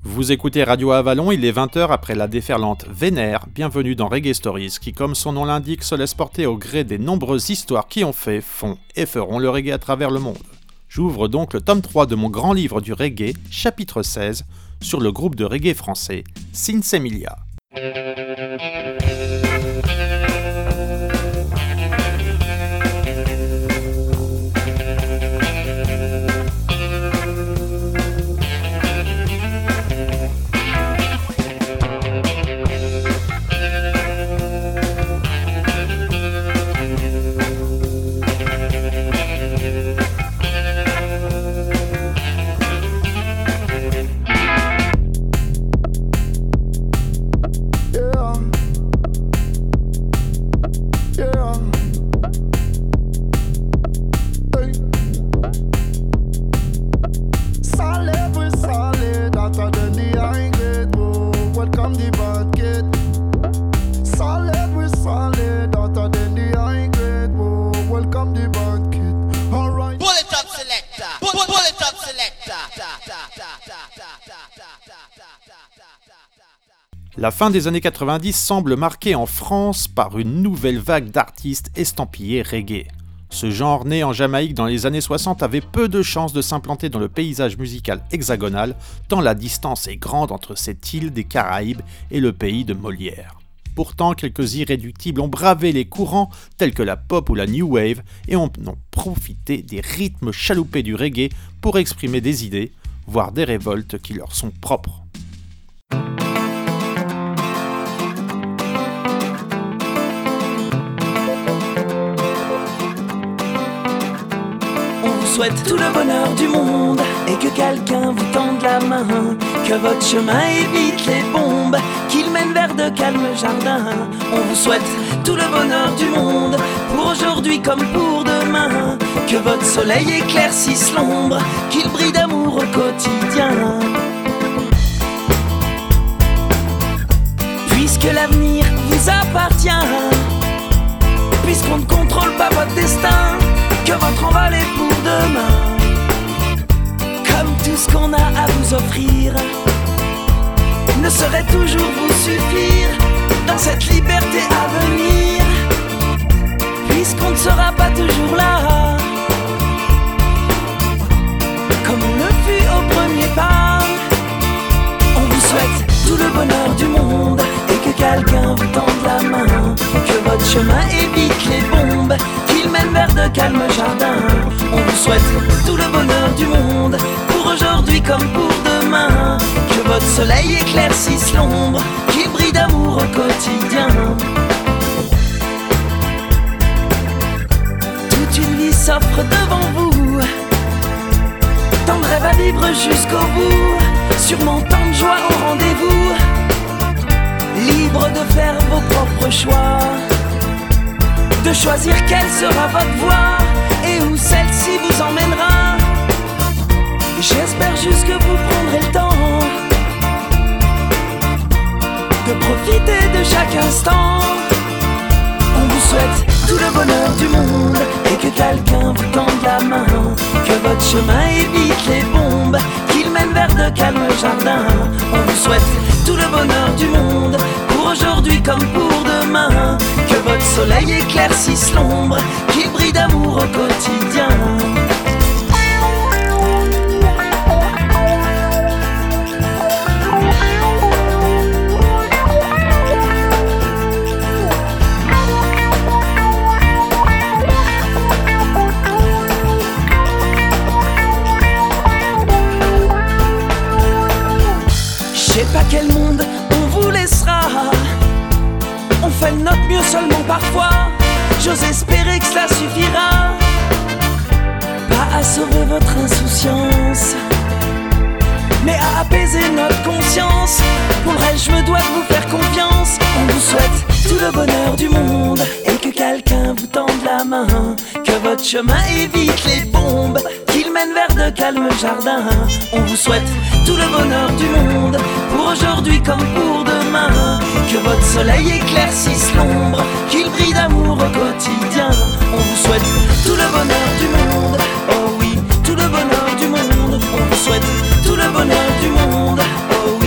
Vous écoutez Radio Avalon, il est 20h après la déferlante Vénère. Bienvenue dans Reggae Stories, qui comme son nom l'indique se laisse porter au gré des nombreuses histoires qui ont fait, font et feront le reggae à travers le monde. J'ouvre donc le tome 3 de mon grand livre du reggae, chapitre 16, sur le groupe de reggae français, Sinsemilia. La fin des années 90 semble marquée en France par une nouvelle vague d'artistes estampillés reggae. Ce genre, né en Jamaïque dans les années 60, avait peu de chances de s'implanter dans le paysage musical hexagonal, tant la distance est grande entre cette île des Caraïbes et le pays de Molière. Pourtant, quelques irréductibles ont bravé les courants tels que la pop ou la new wave et ont profité des rythmes chaloupés du reggae pour exprimer des idées, voire des révoltes qui leur sont propres. Souhaite tout le bonheur du monde et que quelqu'un vous tende la main, que votre chemin évite les bombes, qu'il mène vers de calmes jardins. On vous souhaite tout le bonheur du monde, pour aujourd'hui comme pour demain, que votre soleil éclaircisse l'ombre, qu'il brille d'amour au quotidien. Puisque l'avenir vous appartient, puisqu'on ne contrôle pas votre destin, que votre envol est pour demain. Comme tout ce qu'on a à vous offrir ne saurait toujours vous suffire dans cette liberté à venir, puisqu'on ne sera pas toujours là comme on le fut au premier pas. On vous souhaite tout le bonheur du monde et que quelqu'un vous tende la main, que votre chemin évite les bombes, qu'il mène vers de calmes jardins. On vous souhaite tout le bonheur du monde, pour aujourd'hui comme pour demain, que votre soleil éclaircisse l'ombre, qu'il brille d'amour au quotidien. Toute une vie s'offre devant vous, tant de rêves à vivre jusqu'au bout, sûrement tant de joie au rendez-vous, libre de faire vos propres choix, de choisir quelle sera votre voie et où celle-ci vous emmènera. J'espère juste que vous prendrez le temps de profiter de chaque instant. On vous souhaite tout le bonheur du monde et que quelqu'un vous tende la main, que votre chemin évite les bombes, qu'il mène vers de calmes jardins. On vous souhaite tout le bonheur du monde, pour aujourd'hui comme pour demain, que votre soleil éclaircisse l'ombre, qu'il brille d'amour au quotidien. Je sais pas quel monde on vous laissera, on fait de notre mieux seulement parfois, j'ose espérer que cela suffira, pas à sauver votre insouciance, mais à apaiser notre conscience. Pour le reste je me dois de vous faire confiance. On vous souhaite tout le bonheur du monde et que quelqu'un vous tende la main, que votre chemin évite les bombes, qu'il mène vers de calmes jardins. On vous souhaite tout le bonheur du monde, pour aujourd'hui comme pour demain, que votre soleil éclaircisse l'ombre, qu'il brille d'amour au quotidien. On vous souhaite tout le bonheur du monde, oh oui, tout le bonheur du monde. On vous souhaite tout le bonheur du monde, oh oui.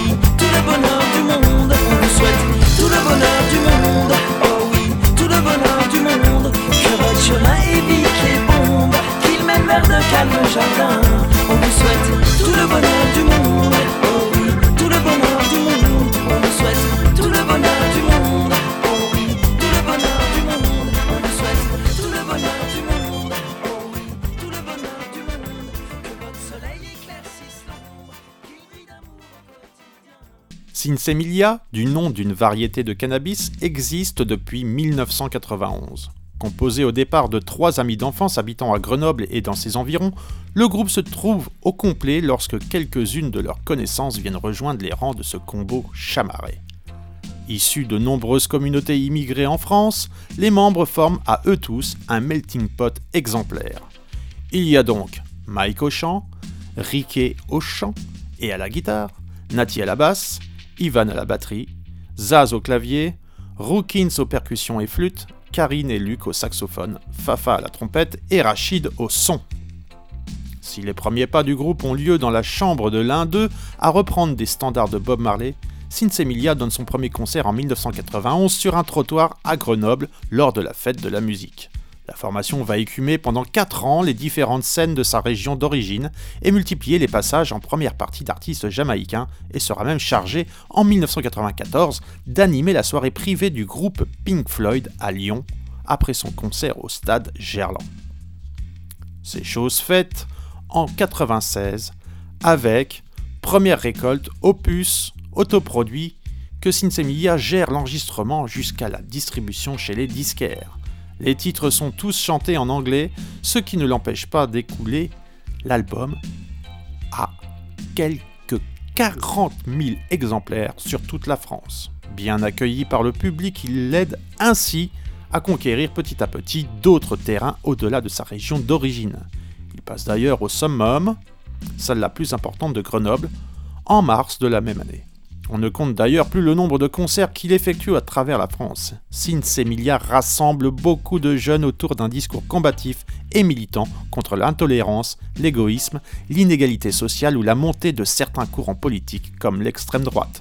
Sinsémilia, du nom d'une variété de cannabis, existe depuis 1991. Composé au départ de 3 amis d'enfance habitant à Grenoble et dans ses environs, le groupe se trouve au complet lorsque quelques-unes de leurs connaissances viennent rejoindre les rangs de ce combo chamarré. Issus de nombreuses communautés immigrées en France, les membres forment à eux tous un melting pot exemplaire. Il y a donc Mike au chant, Riquet au chant et à la guitare, Nati à la basse, Ivan à la batterie, Zaz au clavier, Rookins aux percussions et flûtes, Karine et Luc au saxophone, Fafa à la trompette et Rachid au son. Si les premiers pas du groupe ont lieu dans la chambre de l'un d'eux à reprendre des standards de Bob Marley, Sinsémilia donne son premier concert en 1991 sur un trottoir à Grenoble lors de la fête de la musique. La formation va écumer pendant 4 ans les différentes scènes de sa région d'origine et multiplier les passages en première partie d'artistes jamaïcains et sera même chargé en 1994 d'animer la soirée privée du groupe Pink Floyd à Lyon après son concert au stade Gerland. C'est chose faite en 1996 avec première récolte opus autoproduit que Sinsémilia gère l'enregistrement jusqu'à la distribution chez les disquaires. Les titres sont tous chantés en anglais, ce qui ne l'empêche pas d'écouler l'album à quelques 40 000 exemplaires sur toute la France. Bien accueilli par le public, il l'aide ainsi à conquérir petit à petit d'autres terrains au-delà de sa région d'origine. Il passe d'ailleurs au Summum, salle la plus importante de Grenoble, en mars de la même année. On ne compte d'ailleurs plus le nombre de concerts qu'il effectue à travers la France. Sinsémilia rassemble beaucoup de jeunes autour d'un discours combatif et militant contre l'intolérance, l'égoïsme, l'inégalité sociale ou la montée de certains courants politiques comme l'extrême droite.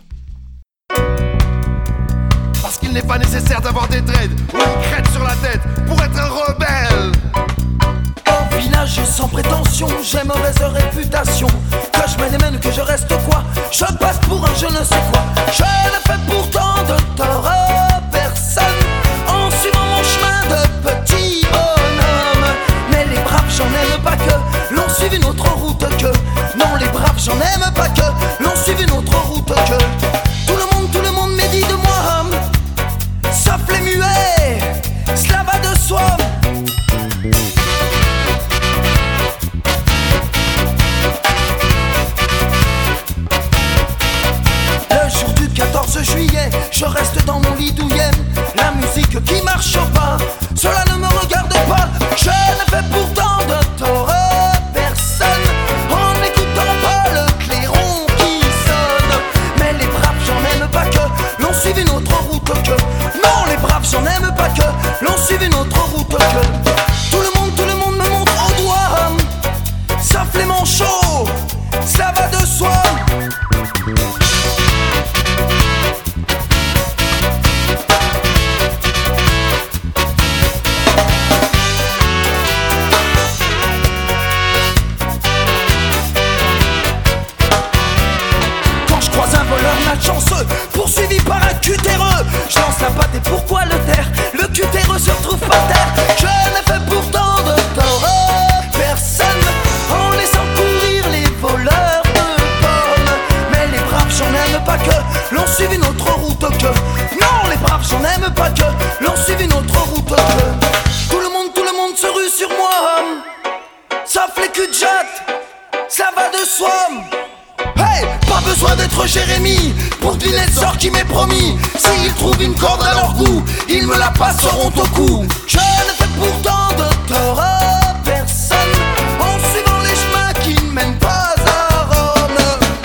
Parce qu'il n'est pas nécessaire d'avoir des dreads ou une crête sur la tête pour être un rebelle. Au village sans prétention, j'ai mauvaise réputation. Que je me démène, que je reste quoi, je passe pour un je ne sais quoi. Je ne fais pourtant de tort à personne en suivant mon chemin de petit bonhomme. Mais les braves j'en aime pas que l'on suive une autre route que. Non les braves j'en aime pas que l'on suive une autre route que. Tout le monde médit de moi, sauf les muets, cela va de soi. Juillet, je reste dans mon lit douillet. La musique qui marche pas, cela ne me regarde pas. Je ne fais pourtant de tort à personne en n'écoutant pas le clairon qui sonne. Mais les braves j'en aime pas que l'on suive une autre route que. Non les braves j'en aime pas que l'on suive une autre route que. Tout le monde me montre au doigt, sauf les manchots, ça va de soi. Chanceux, poursuivi par un cutéreux. Je lance la patte et pourquoi le taire? Le cutéreux se retrouve par terre. Je ne fais pourtant de tort à personne en laissant courir les voleurs de pommes. Mais les braves j'en aime pas que l'on suive une autre route que. Non les braves j'en aime pas que l'on suive une autre route que. Tout le monde se rue sur moi, sauf les culs de jatte, ça va de soi. Hey, pas besoin d'être Jérémie pour deviner le sort qui m'est promis. S'ils trouvent une corde à leur goût, ils me la passeront au cou. Je ne fais pourtant de tort à personne en suivant les chemins qui ne mènent pas à Rome.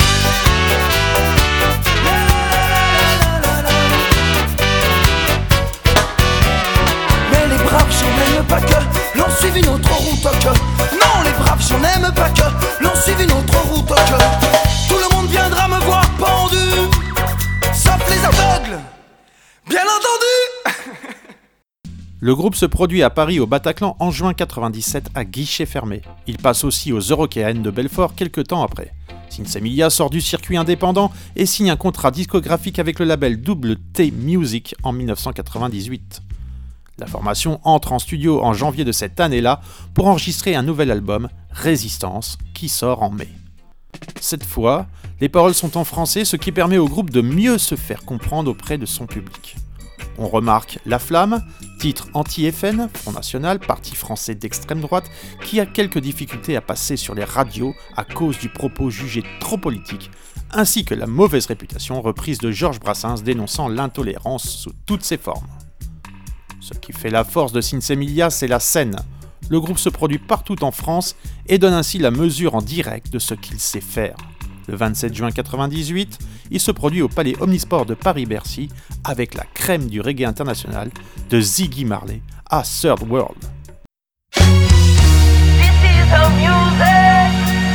Mais les braves j'en aime pas que l'on suive une autre route que. Non les braves j'en aime pas que l'on suive une autre route que. Tout le monde viendra me voir pendu, sauf les aveugles, bien entendu. Le groupe se produit à Paris au Bataclan en juin 1997 à guichet fermé. Il passe aussi aux Eurockéennes de Belfort quelques temps après. Sinsémilia sort du circuit indépendant et signe un contrat discographique avec le label Double T Music en 1998. La formation entre en studio en janvier de cette année-là pour enregistrer un nouvel album, Résistance, qui sort en mai. Cette fois, les paroles sont en français, ce qui permet au groupe de mieux se faire comprendre auprès de son public. On remarque La Flamme, titre anti-FN, Front National, parti français d'extrême droite, qui a quelques difficultés à passer sur les radios à cause du propos jugé trop politique, ainsi que la mauvaise réputation reprise de Georges Brassens dénonçant l'intolérance sous toutes ses formes. Ce qui fait la force de Sinsemilia, c'est la scène. Le groupe se produit partout en France et donne ainsi la mesure en direct de ce qu'il sait faire. Le 27 juin 1998, il se produit au Palais Omnisport de Paris-Bercy avec la crème du reggae international de Ziggy Marley à Third World. This is our music.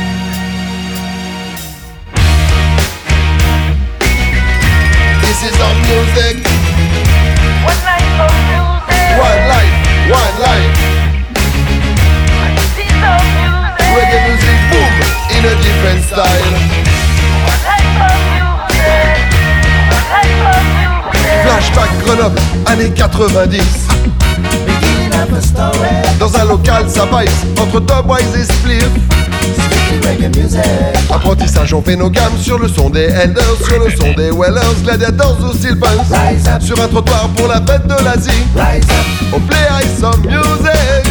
This is our music. One life of music. One life, one life. This is our music. Reggae music, boom, in a different style. One life of music. One life of music. Flashback Grenoble, années 90. Beginning of a story, Dans un local, ça vibe entre Dubwise et Spliff. speaking reggae music. Apprentissage, on fait nos gammes sur le son des Elders, sur le son des Wellers, Gladiators ou Silpens. Rise up, Sur un trottoir pour la fête de l'Asie, rise up. on play ice some music.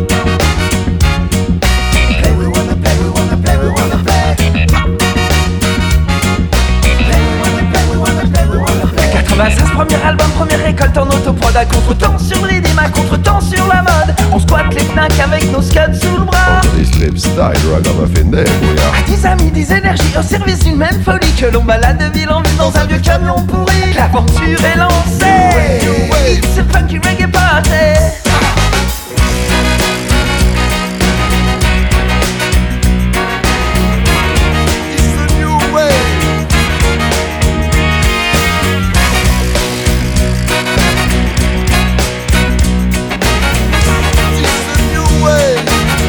Play, we wanna play, we wanna play, we wanna play. Play, we wanna play, we wanna play, we wanna play. 96, premier album, première récolte en autoprod. À contre-temps sur le rythme, à contre-temps sur la mode. On squatte les FNAC avec nos scuds sous le bras. Des strips style, ragamuffin des brouillards. 10 amis, 10 énergies au service d'une même folie. Que l'on balade de ville en ville dans un vieux camion pourri. L'aventure est lancée. New wave. It's a funky reggae party. It's a new wave. It's a new wave.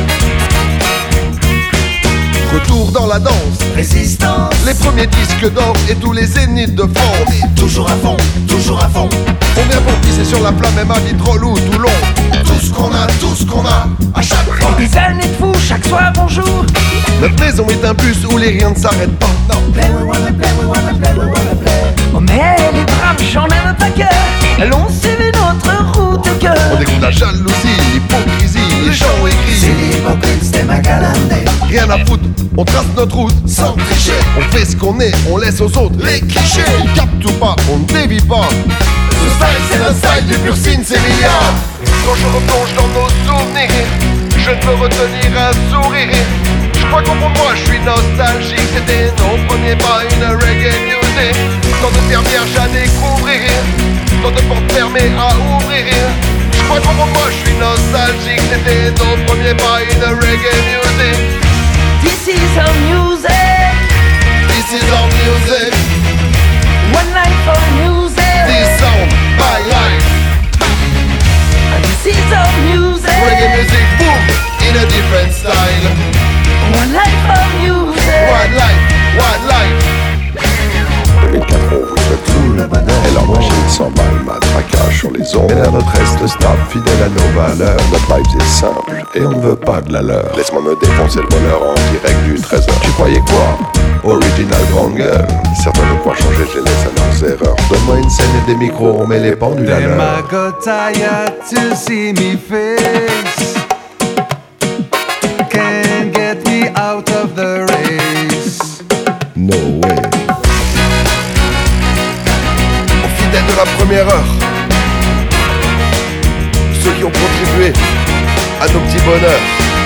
Retour dans la danse, Résistance, les premiers disques d'or et tous les zéniths de France. toujours à fond, toujours à fond. On vient pour pisser sur la flamme, même à Vitrolles ou Toulon. Tout ce qu'on a, à chaque fois. Des années de fou, chaque soir on joue. Notre maison est un bus où les riens ne s'arrêtent pas. Play, we wanna play, we wanna play, we wanna play. On met les braves, j'en ai un paquet. Allons suivre notre route de On cœur. découvre la jalousie, l'hypocrisie, les gens C'est écrits. l'hypocrite, c'était ma galande. Rien à foutre, on trace notre route Sans tricher, On fait ce qu'on est, on laisse aux autres les clichés. Ils captent ou pas, on ne dévie pas. Ce style, c'est le style du pur Sinsemilia. Quand je replonge dans nos souvenirs, je ne peux retenir un sourire. Je crois qu'au fond de moi, je suis nostalgique. C'était nos premiers pas, une reggae music. Tant de terres vierges à découvrir, tant de portes fermées à ouvrir. Je crois qu'au fond de moi, je suis nostalgique. C'était nos premiers pas, une reggae music. This is our music. This is our music. One life of music. This sound, my life. This is our music. Reggae music, boom, in a different style. One life of music. One life, one life. 2004, on vous souhaite tout le bonheur. Et leur machine s'emballe, matraquage sur les ondes. Et là, notre reste stable, fidèle à nos valeurs. Notre life est simple, et on ne veut pas de la leur. Laisse-moi me défoncer le bonheur en direct du trésor. Tu croyais quoi? Original grande gueule. Certains ne croient changer, je les laisse à leurs erreurs. Donne-moi une scène et des micros, on met les pendules à Them I l'heure. got tired to see me face. Can't get me out of the race. No way. Aux fidèles de la première heure, ceux qui ont contribué à nos petits bonheurs,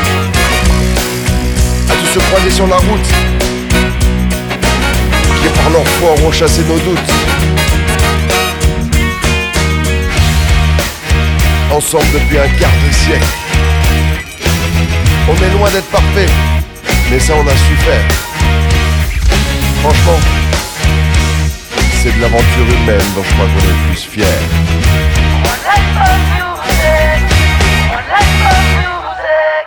à tous se croiser sur la route, qui par leur foi auront chassé nos doutes. Ensemble depuis un quart de siècle, on est loin d'être parfait, mais ça on a su faire. Franchement, c'est de l'aventure humaine dont je crois qu'on est le plus fier. One life of music. One life of music.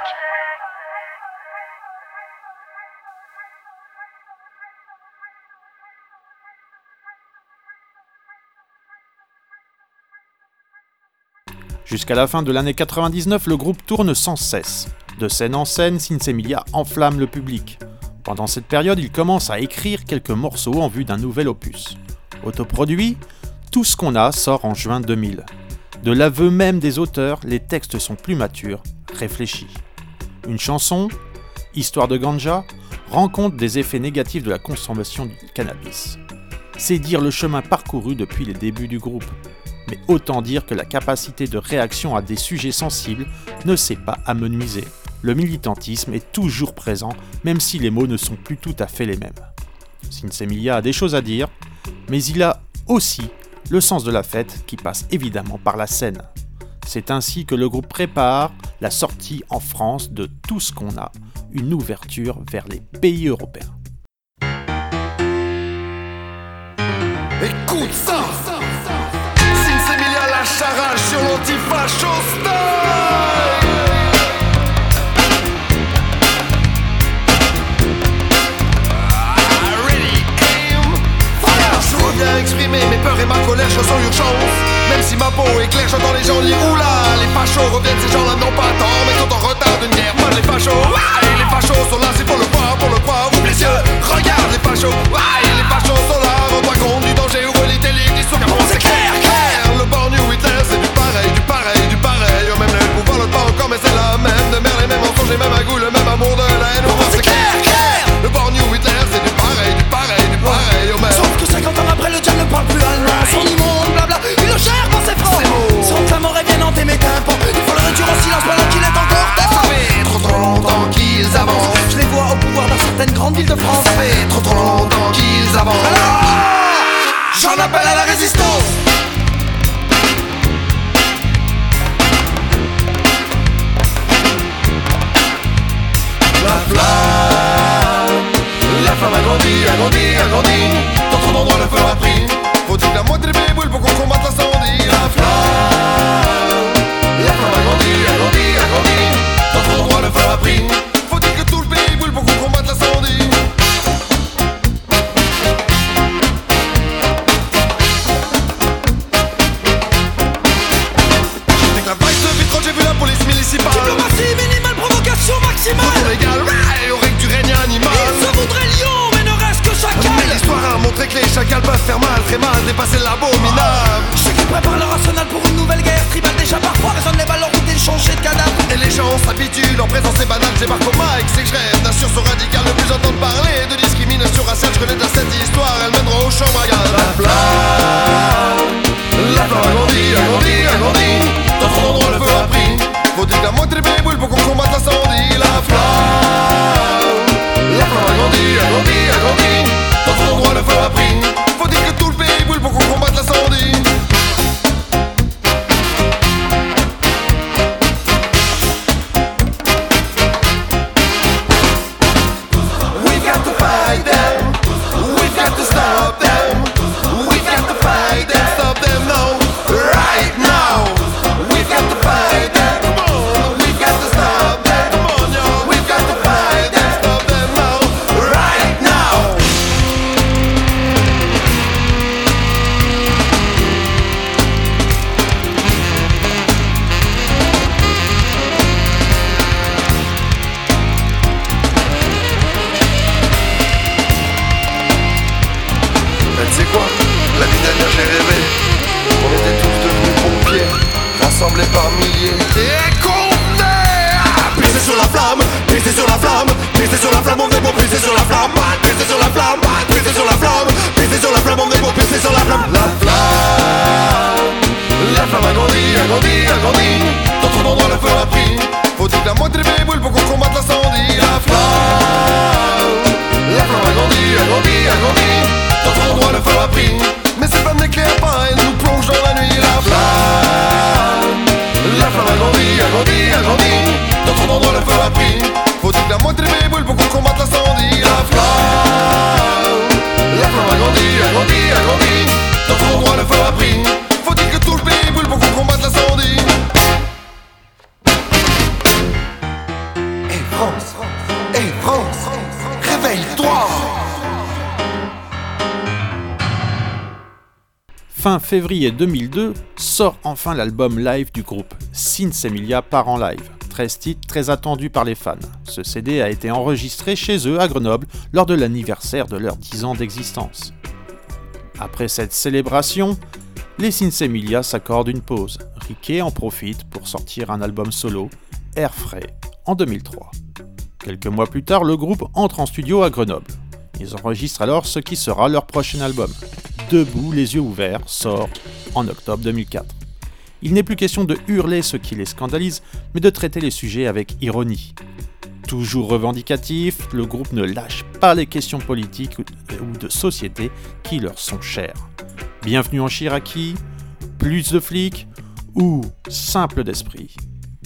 Jusqu'à la fin de l'année 99, le groupe tourne sans cesse. De scène en scène, Sinsemilia enflamme le public. Pendant cette période, il commence à écrire quelques morceaux en vue d'un nouvel opus. Autoproduit, Tout ce qu'on a sort en juin 2000. De l'aveu même des auteurs, les textes sont plus matures, réfléchis. Une chanson, Histoire de Ganja, rend compte des effets négatifs de la consommation du cannabis. C'est dire le chemin parcouru depuis les débuts du groupe. Mais autant dire que la capacité de réaction à des sujets sensibles ne s'est pas amenuisée. Le militantisme est toujours présent, même si les mots ne sont plus tout à fait les mêmes. Sins Emilia a des choses à dire, mais il a aussi le sens de la fête qui passe évidemment par la scène. C'est ainsi que le groupe prépare la sortie en France de Tout ce qu'on a, une ouverture vers les pays européens. Écoute ça, Sins Emilia la charage sur l'antifacho style. Ready, aim, fire. Je reviens exprimer mes peurs et ma colère, je sens l'urgence. Même si ma peau est claire, j'entends les gens dire oula. Les fachos reviennent, ces gens-là n'ont pas tort, mais sont en retard d'une guerre, pas les fachos. Et les fachos sont là, c'est pour le croire, ouvre les yeux, regarde les fachos. Et les fachos sont là, rends-toi compte du danger, ouvre les télés, l'histoire, car pour moi c'est clair. Le born new Hitler, c'est du pareil. Même le pouvoir le pas encore, mais c'est la même. De merde, les mêmes mensonges, les mêmes à goût, le même amour de la haine. Pour moi c'est clair. Le born new Hitler, c'est du pareil. Au même. Sauf que 50 ans après, le diable ne parle plus allemand. Son immonde, blabla, il le gère dans ses francs. Sans que la mort revienne hanter mes tympans. Il faut le réduire au silence pendant qu'il est encore temps. Ça fait trop longtemps qu'ils avancent. Je les vois au pouvoir dans certaines grandes villes de France. Ça fait trop longtemps qu'ils avancent. Alors, j'en appelle à la résistance. La flamme agrandit. Dans ton endroit le feu a pris. Faut-il la moitié des boules pour qu'on combatte l'incendie? La flamme agrandit. Dans ton endroit le feu a pris. Faut-il que tout le pays brûle pour qu'on combatte l'incendie? J'ai que la vague se vide quand j'ai vu la police municipale. Diplomatie minimale, provocation maximale. Retour légal, et au règne du règne animal. Il se voudrait lion, mais ne reste que chacal. Mais l'histoire a montré que les chacals peuvent faire mal, très mal, dépasser l'abominable. Je sais qu'ils préparent leur arsenal pour une nouvelle guerre tribale. Déjà parfois résonnent les balles en route et changer de cadavre. Et les gens s'habituent, leur présence est banale. J'ébarque au mic, c'est que je rêve d'un sursaut radical. Ne plus entendre parler de discrimination raciale. Je connais déjà cette histoire, elle mènera au champ bragal. La flamme agrandit. Dans ton endroit le feu a pris. Faut-il que la moitié des boules pour qu'on combatte l'incendie? La flamme agrandit. Dans ton endroit le feu a pris. Faut-il que tout le pays brûle pour qu'on combatte l'incendie? We've got to fight them. We've got to stop them. We've got to fight them. Stop them now. Right now. We've got to fight them. Come on. We've got to stop them. Come on, yo. We've got to fight them. Stop them now. Right now. Mais tu sais quoi? L'année dernière j'ai rêvé. On était tous devenus pompiers, rassemblés par milliers. Et qu'on est à pisser sur la flamme, pisser sur la flamme, pisser sur la flamme, on est pour pisser sur la flamme, pisser sur la flamme, pisser sur la flamme, pisser sur la flamme, on est pour pisser sur la flamme. La flamme agrandit. Dans ton endroit le feu a pris. Faut-il que la moitié des boules pour qu'on combatte l'incendie? La flamme agrandit. Dans ton endroit le feu a pris. Mais cette flamme n'éclaire pas, elle nous plonge dans la nuit. La flamme agrandit. Dans ton endroit le feu a pris. Faut-il que la moitié des boules pour qu'on combatte l'incendie? La flamme agrandit. Dans ton endroit le feu a pris. Faut-il que tout le pays brûle pour qu'on combatte l'incendie? Hey France, réveille-toi. Fin février 2002, sort enfin l'album live du groupe, Sins Emilia part en live. 13 titres très attendus par les fans. Ce CD a été enregistré chez eux à Grenoble lors de l'anniversaire de leurs 10 ans d'existence. Après cette célébration, les Sinsemilia s'accordent une pause. Riquet en profite pour sortir un album solo, Air Frais, en 2003. Quelques mois plus tard, le groupe entre en studio à Grenoble. Ils enregistrent alors ce qui sera leur prochain album. Debout, les yeux ouverts, sort en octobre 2004. Il n'est plus question de hurler ce qui les scandalise, mais de traiter les sujets avec ironie. Toujours revendicatif, le groupe ne lâche pas les questions politiques ou de société qui leur sont chères. Bienvenue en Chiraki, plus de flics ou simple d'esprit.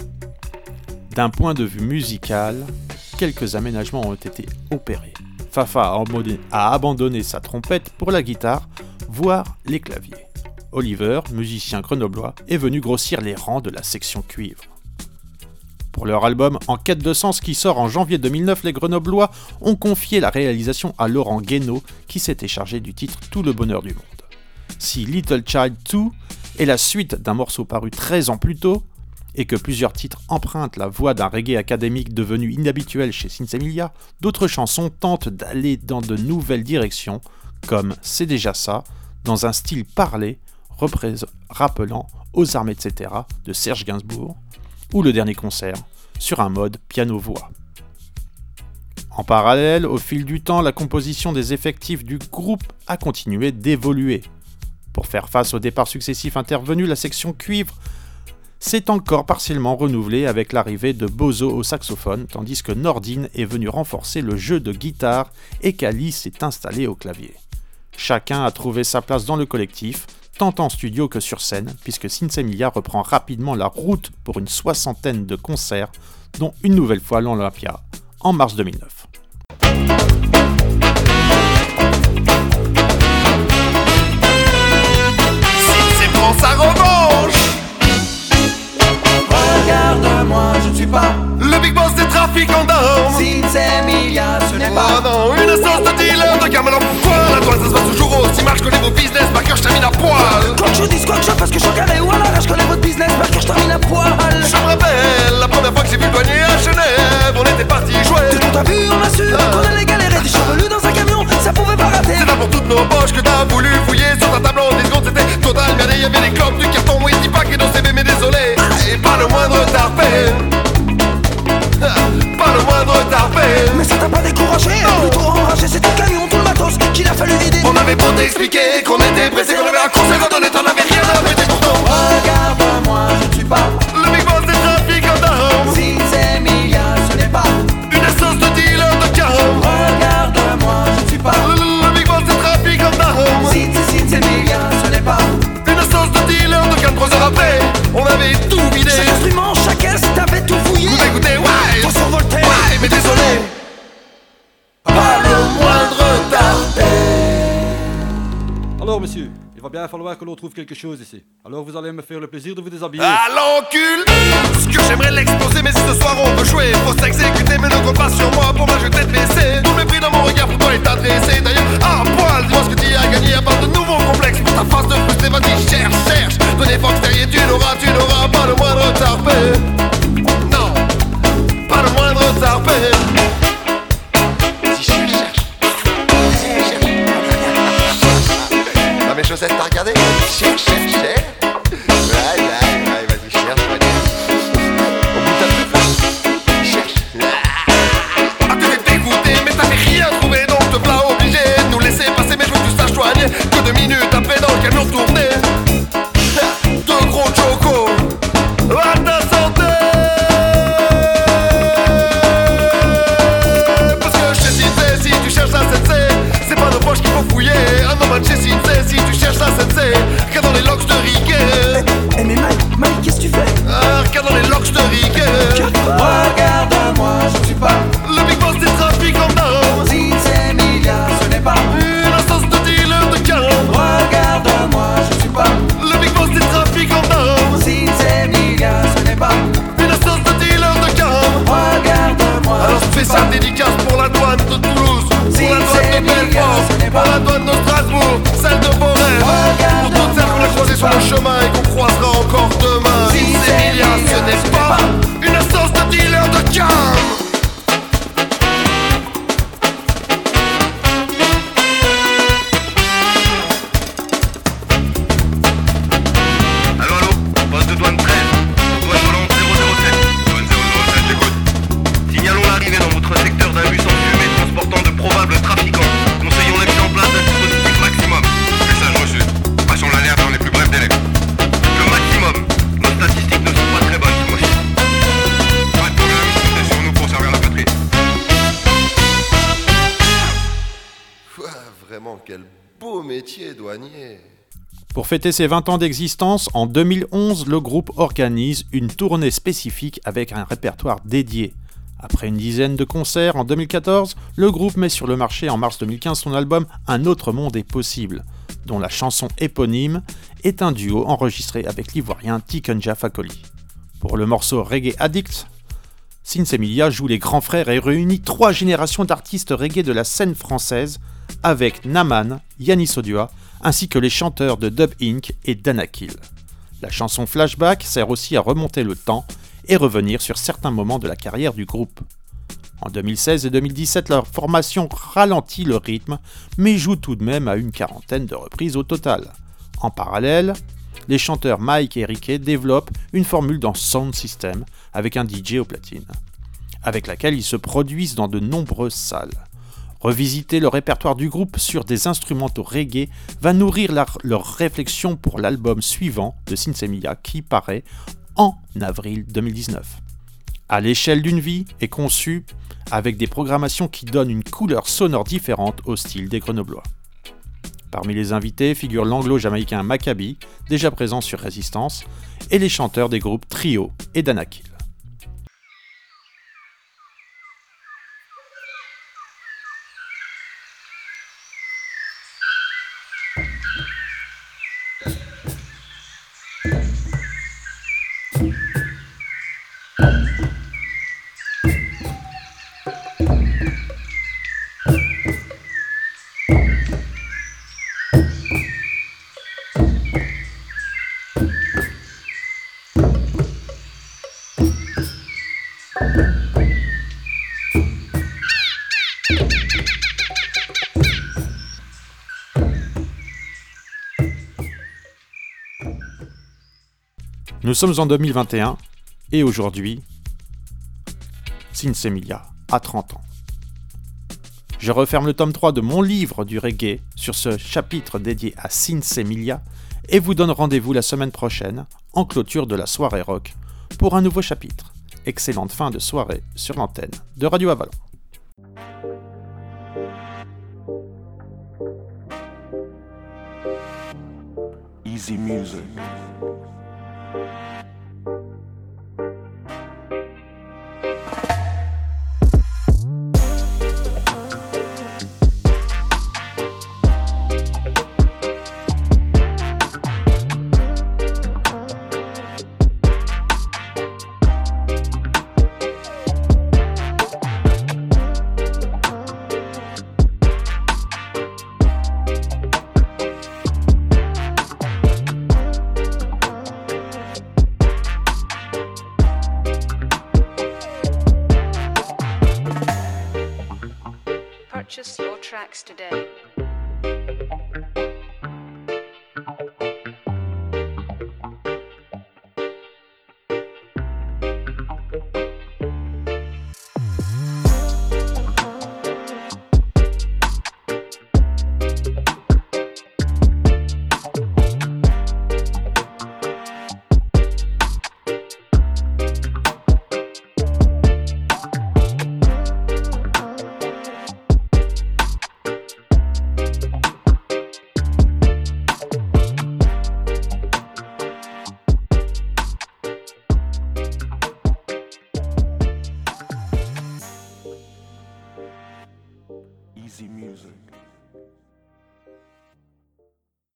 D'un point de vue musical, quelques aménagements ont été opérés. Fafa a abandonné sa trompette pour la guitare, voire les claviers. Oliver, musicien grenoblois, est venu grossir les rangs de la section cuivre. Pour leur album En quête de sens qui sort en janvier 2009, les Grenoblois ont confié la réalisation à Laurent Guénaud qui s'était chargé du titre Tout le bonheur du monde. Si Little Child 2 est la suite d'un morceau paru 13 ans plus tôt, et que plusieurs titres empruntent la voix d'un reggae académique devenu inhabituel chez Sinsemilia, d'autres chansons tentent d'aller dans de nouvelles directions, comme C'est déjà ça, dans un style parlé, rappelant Aux armes etc. de Serge Gainsbourg, ou Le dernier concert, sur un mode piano-voix. En parallèle, au fil du temps, la composition des effectifs du groupe a continué d'évoluer. Pour faire face aux départs successifs intervenus, la section cuivre s'est encore partiellement renouvelée avec l'arrivée de Bozo au saxophone, tandis que Nordine est venu renforcer le jeu de guitare et qu'Ali s'est installé au clavier. Chacun a trouvé sa place dans le collectif, tant en studio que sur scène, puisque Sinsemilia reprend rapidement la route pour une 60aine de concerts, dont une nouvelle fois l'Olympia, en mars 2009. Sinsé prend sa revanche. Regarde-moi, je ne suis pas Le big boss des trafiquants d'armes. Sinsemilia, ce n'est Oh pas non, une essence de dealer de gamme. Alors pourquoi la toile ça se passe toujours aussi mal? Je connais vos business, par cœur je termine à poil. Quoi que je dise, quoi que je fasse, que je sois carré ou à l'arrache, je connais votre business, par que je termine à poil. Je me rappelle, la première fois que j'ai vu le douanier à Genève, on était parti jouer. De tout à vue, on assure qu'on allait galérer, des chevelus dans un camion, ça pouvait pas rater. C'est là pour toutes nos poches que t'as voulu fouiller sur ta table en 10 secondes, c'était total merde. Y'avait des clopes, du carton, et 10 paquets dans CB, mais désolé, et pas le moindre tarpé. Pas le moindre tarpé. Mais ça t'a pas découragé, plutôt enragé, c'est tout le camion, tout le matos qu'il a fallu vider. On avait beau t'expliquer qu'on était pressé, qu'on avait un concert à donner, t'en avais rien à fêter pourtant. Regarde-moi, je ne suis pas Le big boss des trafiquants d'armes. Sinsemilia, ce n'est pas Une essence de dealer de carmes. Regarde-moi, je ne suis pas Le big boss des trafiquants d'armes. Sinsemilia, ce n'est pas Une essence de dealer de carmes. 3 heures après, on avait tout vidé. chaque instrument, chaque caisse, t'avais tout fouillé. Vous écoutez, ouais, Faut survolter. ouais, mais désolé. Pas le moindre tarpé. Alors monsieur, il va bien falloir que l'on trouve quelque chose ici. Alors vous allez me faire le plaisir de vous déshabiller. À l'encul. Ce que j'aimerais l'exploser, mais si ce soir on veut jouer, faut s'exécuter, mais ne compte pas sur moi. Pour moi je vais te baisser. Tout le mépris dans mon regard pour toi est adressé. D'ailleurs, à poil, dis-moi ce que tu as gagné à part de nouveaux complexes. Pour ta face de frustré, vas-y, cherche. Donnez Fox derrière, tu n'auras pas le moindre tarpé. Non, pas le moindre tarpé. Vas-y, cherche. Ah, mes chaussettes, t'as regardé? Cherche. Ouais, vas-y, cherche. Au bout de ta truffe, cherche. Ah, tu t'es dégoûté, mais t'avais rien trouvé, donc te voilà obligé de nous laisser passer. Mais je veux que tu saches, toi, que 2 minutes après, dans le camion tourné, 2 gros chocos à ta santé. Parce que chez Sinsé, si tu cherches la sensei, c'est pas nos poches qu'il faut fouiller. Un homme chez Sinsé, si tu cherches la sensei, regarde dans les locks de riz. métier, douanier. Pour fêter ses 20 ans d'existence, en 2011, le groupe organise une tournée spécifique avec un répertoire dédié. Après une dizaine de concerts en 2014, le groupe met sur le marché en mars 2015 son album Un autre monde est possible, dont la chanson éponyme est un duo enregistré avec l'ivoirien Tikenja Fakoly. Pour le morceau Reggae Addict, Sins Emilia joue les grands frères et réunit 3 générations d'artistes reggae de la scène française avec Naman, Yanis Odua, ainsi que les chanteurs de Dub Inc. et Danakil. La chanson Flashback sert aussi à remonter le temps et revenir sur certains moments de la carrière du groupe. En 2016 et 2017, leur formation ralentit le rythme, mais joue tout de même à une quarantaine de reprises au total. En parallèle, les chanteurs Mike et Riquet développent une formule dans Sound System avec un DJ au platine, avec laquelle ils se produisent dans de nombreuses salles. Revisiter le répertoire du groupe sur des instrumentaux reggae va nourrir leur réflexion pour l'album suivant de Sins Emilia qui paraît en avril 2019. À l'échelle d'une vie est conçu avec des programmations qui donnent une couleur sonore différente au style des Grenoblois. Parmi les invités figurent l'anglo-jamaïcain Maccabi, déjà présent sur Résistance, et les chanteurs des groupes Trio et Danakil. Nous sommes en 2021 et aujourd'hui, Sins Emilia a 30 ans. Je referme le tome 3 de mon livre du reggae sur ce chapitre dédié à Sins Emilia et vous donne rendez-vous la semaine prochaine en clôture de la soirée rock pour un nouveau chapitre. Excellente fin de soirée sur l'antenne de Radio Avalon. Easy music.